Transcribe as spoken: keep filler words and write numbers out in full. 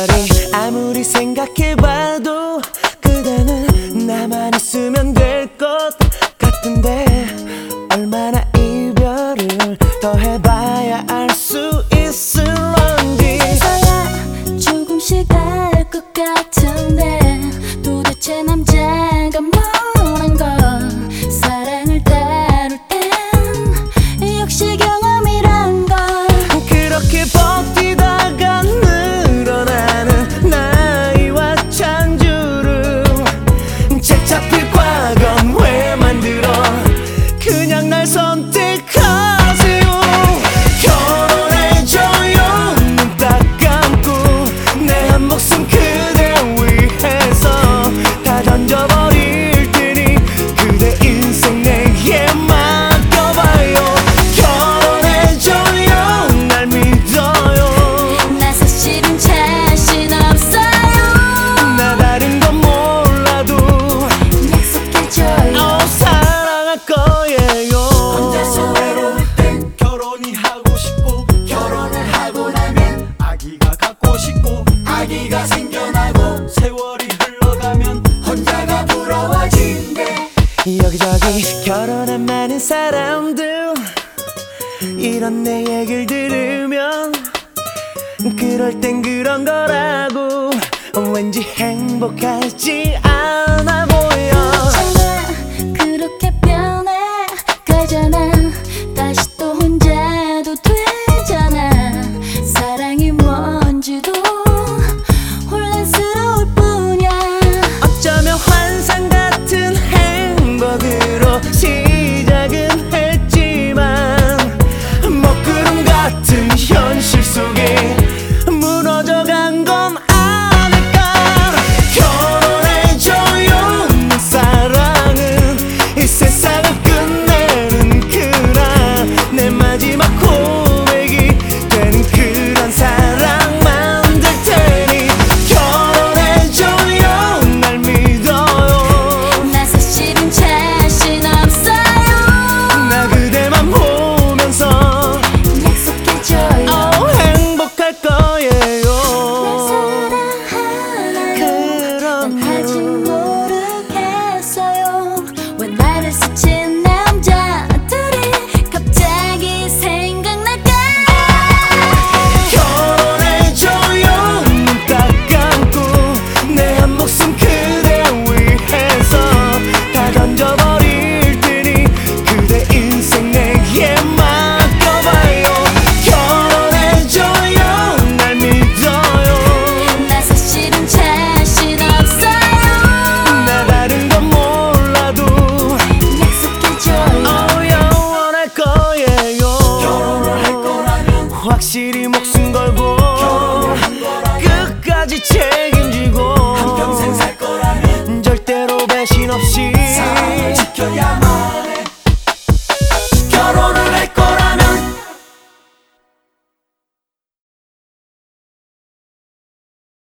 여기저기 아무리 생각해봐도 그대는 나만 있으면 될 것 같은데 얼마나 이별을 더 해봐야 알 수 있을런지. 서야 조금씩 알 것 같은데 도대체 남자가 뭐란 걸. 사랑을 다룰 땐 역시 경험이란 걸. 그렇게 버티다가 늘어나는 나이와 찬주름 책 잡힐 과거는 왜 만들어 그냥 날 선택하세요. 결혼해줘요. 눈 딱 감고 내 한 목숨 그대 위해서 다 던져버릴 테니 그대 인생 내게 맡겨봐요. 결혼해줘요. 날 믿어요. 나 사실은 자신 없어요. 나 다른 건 몰라도 약속해줘요. 어, 사랑할 거예요. 혼자서 외로울 땐 결혼이 하고 싶고 결혼을 하고 나면 아기가 갖고 싶고 아기가 생겨나고 세월이 흘러가면 혼자가 부러워진대. 여기저기 결혼한 많은 사람들 이런 내 얘기를 들으면 그럴 땐 그런 거라고 왠지 행복하지 않아 보여. 괜찮아 그렇게 변해가잖아. 다시 또 혼자도 되잖아. 사랑이 뭔지도 혼란스러울 뿐이야. 어쩌면 환상 같은 행복으로 시작은 했지만 먹구름 같은 현실 속에 무너져간 건 아닐까. 결혼해줘요. 내 사랑은 이 세상을 끝내는 그날 내 마지막 고백이 되는 그런 사랑 만들 테니 결혼해줘요. 날 믿어요. 나 사실은 자신 없어요. 나 그대만 보면서 약속해줘요. 어, 행복할 거예요. 난 아직 그럼 모르겠어요. 왜 나를 스친 남자들이 갑자기 생각날까. 결혼해줘요. 눈 딱 감고 내 한 목숨 그대 위해서 다 던져버릴 테니 그대 인생 내게 맡겨봐요. 결혼해줘요. 날 믿어요. 나 사실은 자신 없어요. 나 다른 건 몰라도 약속해줘요. 어, 영원할 거예요. 결혼을 할 거라면 확실히 목숨 걸고 결혼을 한 거라면 끝까지 책임지고 한평생 살 거라면 절대로 배신 없이 사랑을 지켜야만